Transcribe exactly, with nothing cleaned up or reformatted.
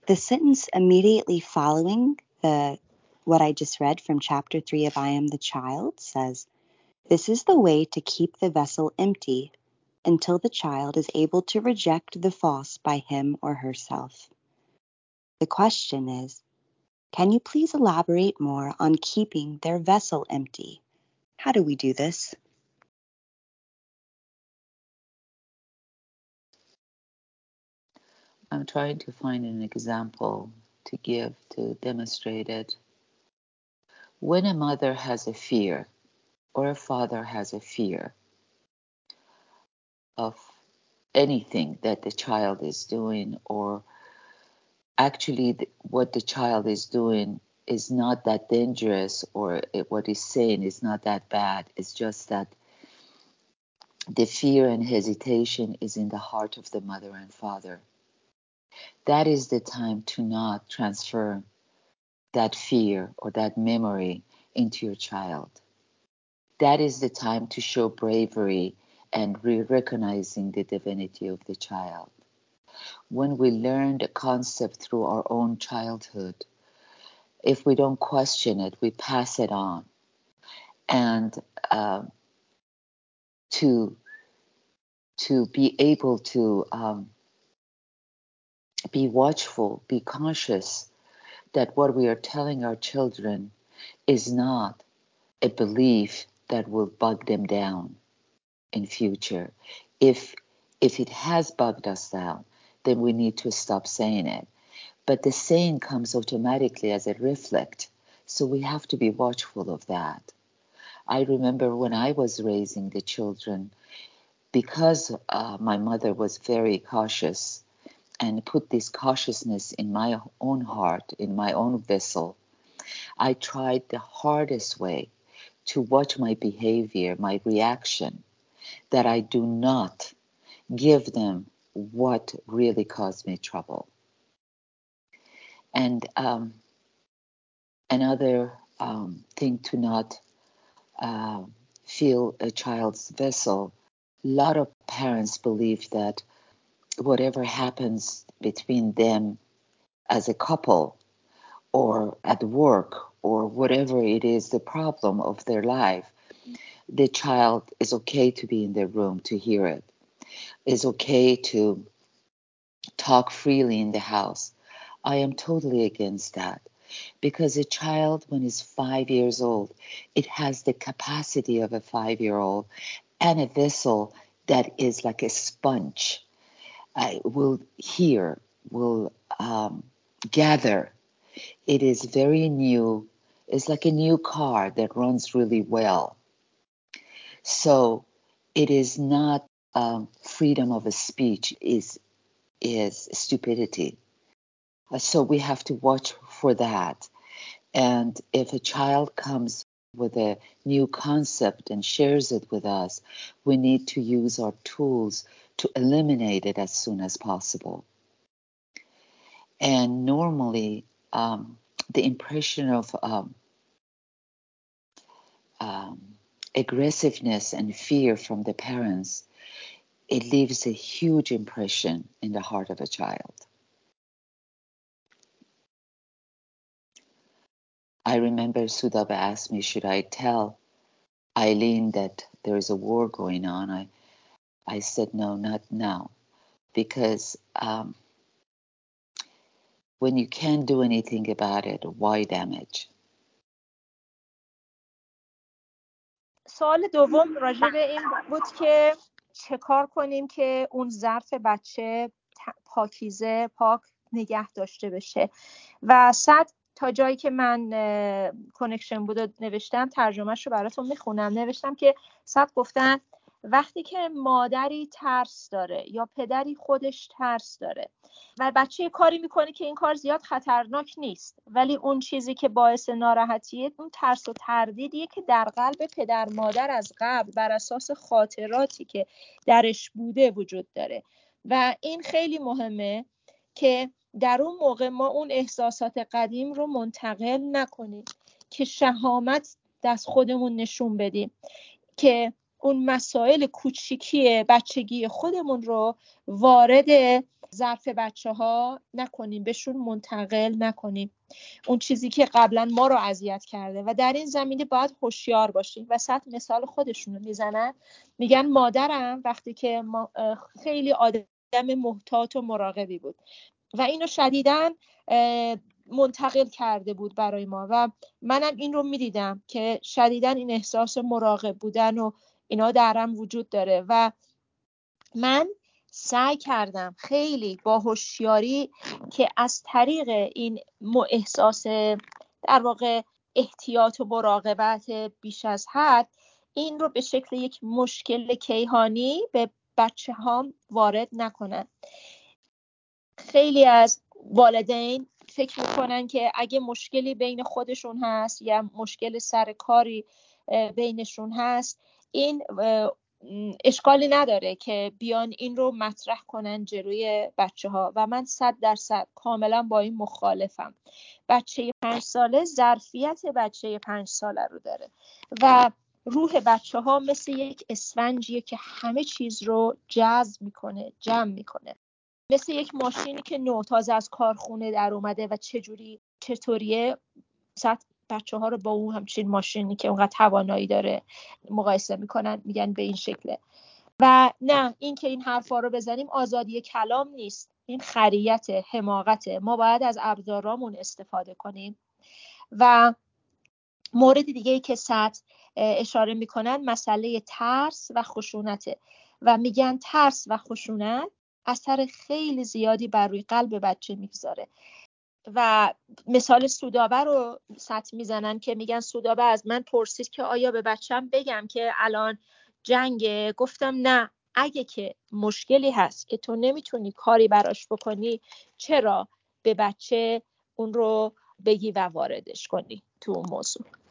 The sentence immediately following the what I just read from chapter three of I Am the Child says, "This is the way to keep the vessel empty until the child is able to reject the false by him or herself." The question is, can you please elaborate more on keeping their vessel empty? How do we do this? I'm trying to find an example to give to demonstrate it. When a mother has a fear or a father has a fear of anything that the child is doing, or actually what the child is doing is not that dangerous, or it, what he's saying is not that bad, it's just that the fear and hesitation is in the heart of the mother and father. That is the time to not transfer that fear or that memory into your child. That is the time to show bravery and re- recognizing the divinity of the child. When we learn the concept through our own childhood, if we don't question it, we pass it on. And uh, to, to be able to um, be watchful, be conscious that what we are telling our children is not a belief that will bug them down in future. If if it has bugged us down, then we need to stop saying it. But the saying comes automatically as a reflect, so we have to be watchful of that. I remember when I was raising the children, because uh, my mother was very cautious and put this cautiousness in my own heart, in my own vessel, I tried the hardest way to watch my behavior, my reaction, that I do not give them what really caused me trouble. And um, another um, thing to not uh, fill a child's vessel, a lot of parents believe that whatever happens between them as a couple or at work or whatever it is, the problem of their life, the child is okay to be in the room to hear it. It's okay to talk freely in the house. I am totally against that, because a child, when it's five years old, it has the capacity of a five-year-old and a vessel that is like a sponge. I will hear, will um, gather. It is very new. It's like a new car that runs really well. So it is not um, freedom of a speech is is stupidity. So we have to watch for that. And if a child comes with a new concept and shares it with us, we need to use our tools to eliminate it as soon as possible. And normally, um, the impression of um, um, aggressiveness and fear from the parents, it leaves a huge impression in the heart of a child. I remember Sudaba asked me, should I tell Eileen that there is a war going on? I, I said, no, not now. Because um, when you can't do anything about it, why damage? سوال دوم راجع به این بود که چه کار کنیم که اون ظرف بچه پاکیزه، پاک نگه داشته بشه. و صد تا جایی که من کانکشن بود نوشتم، ترجمهش رو براتون میخونم. نوشتم که صد گفتن وقتی که مادری ترس داره یا پدری خودش ترس داره و بچه کاری میکنه که این کار زیاد خطرناک نیست، ولی اون چیزی که باعث ناراحتیه اون ترس و تردیدیه که در قلب پدر مادر از قبل بر اساس خاطراتی که درش بوده وجود داره. و این خیلی مهمه که در اون موقع ما اون احساسات قدیم رو منتقل نکنیم، که شهامت دست خودمون نشون بدیم، که اون مسائل کوچیکی بچگی خودمون رو وارد ظرف بچه ها نکنیم، بهشون منتقل نکنیم اون چیزی که قبلا ما رو اذیت کرده. و در این زمینه باید هوشیار باشیم. وسط مثال خودشون رو میزنن، میگن مادرم وقتی که ما خیلی آدم محتاط و مراقبی بود و اینو شدیداً منتقل کرده بود برای ما و منم این رو میدیدم که شدیداً این احساس مراقب بودن و اینا درم وجود داره و من سعی کردم خیلی با هوشیاری که از طریق این احساس در واقع احتیاط و مراقبت بیش از حد این رو به شکل یک مشکل کیهانی به بچه هام وارد نکنم. خیلی از والدین فکر میکنن که اگه مشکلی بین خودشون هست یا مشکل سر کاری بینشون هست، این اشکالی نداره که بیان این رو مطرح کنن جلوی بچه ها و من صد درصد کاملا با این مخالفم. بچه پنج ساله ظرفیت بچه پنج ساله رو داره و روح بچه ها مثل یک اسفنجیه که همه چیز رو جذب میکنه، جمع میکنه، مثل یک ماشینی که نو تازه از کارخونه در اومده و چجوری چطوریه ساعت بچه ها رو با اون همچین ماشینی که اونقدر توانایی داره مقایسه میکنن، میگن به این شکله. و نه، این که این حرفا رو بزنیم آزادی کلام نیست، این خریت، حماقت. ما باید از ابزارامون استفاده کنیم. و مورد دیگه ای که سطح اشاره میکنن مسئله ترس و خشونته و میگن ترس و خشونت اثر خیلی زیادی بر روی قلب بچه میگذاره و مثال سودابه رو سطح میزنن که میگن سودابه از من پرسید که آیا به بچم بگم که الان جنگه؟ گفتم نه، اگه که مشکلی هست که تو نمیتونی کاری براش بکنی، چرا به بچه اون رو بگی و واردش کنی تو اون موضوع.